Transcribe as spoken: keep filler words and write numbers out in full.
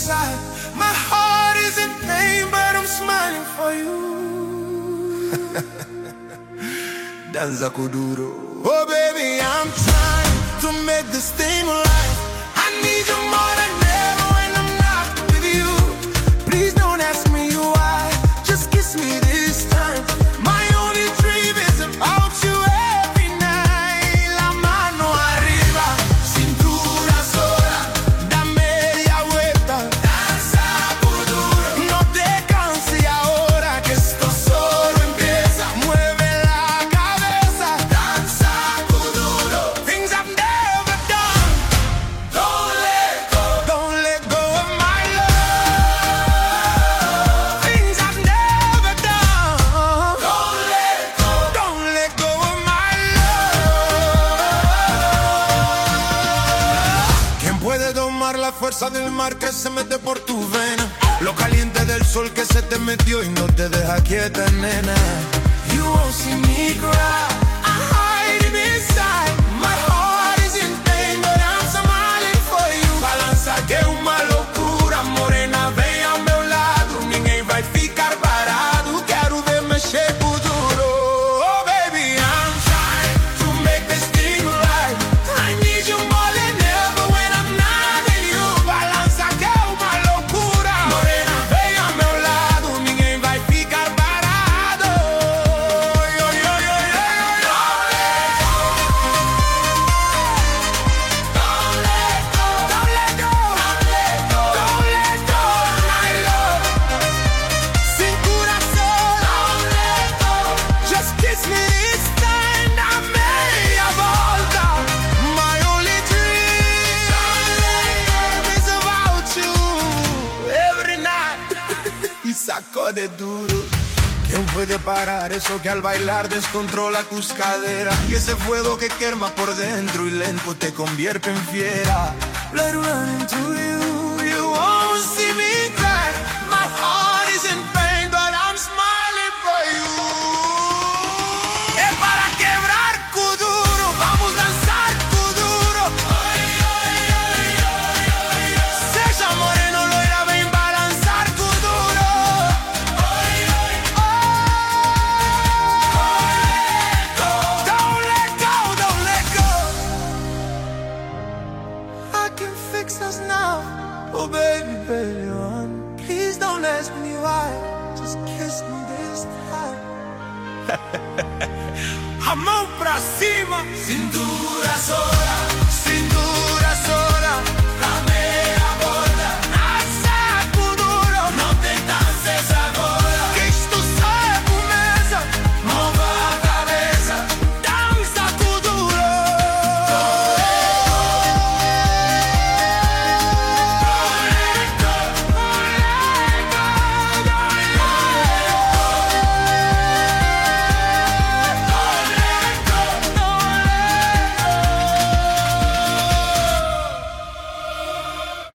inside. My heart is in pain, but I'm smiling for you. Danza kuduro. Oh baby, I'm trying to make this thing right. I need you more than ever when I'm not with you. Please don't ask me why, just kiss me this time. My only dream is about you every night. La mano arriba, cintura sola, da media vuelta. Danza kuduro. No te canses ahora que esto solo empieza. Mueve la cabeza. Danza kuduro. Things I've never done. Don't let go. Don't let go of my love. Things I've never done. Don't let go. Don't let go of my love. ¿Quién puede domar la fuerza del mar que se mete por tu vena? Lo caliente del sol que se te metió y no te deja quieta, nena. You won't see me cry. I'm hiding inside. My heart is in pain, but I'm smiling for you. Balança que é uma loucura, morena, vem ao meu lado. Ninguém vai ficar parado. Quero ver mexer por duro. Oh baby, I'm trying to make this thing right. I need you more than ever when I'm not in you. Balança que é uma loucura, morena, vem ao meu lado. Ninguém vai ficar parado. Yo, yo, yo, yo, yo, yo. Don't let go. Don't let go. Don't let go. Don't let go. My love. Cintura sola. Don't let go. Just kiss me this time. Dá meia volta. My only dream is about you every night. Y sacode duro. ¿Quién puede parar eso que al bailar descontrola tus caderas? Y ese fuego que quema por dentro y lento te convierte en fiera. Blood running to you, you won't see me cry. My heart is in pain, but I'm smiling for you. Es para quebrar kuduro, vamos a danzar kuduro. Seja moreno, loira, vem balançar kuduro. Don't let go, don't let go. I can fix us now. Oh baby, baby, one. Please don't ask me why. Just kiss me this time. Amor pra cima. Cintura sola, cintura.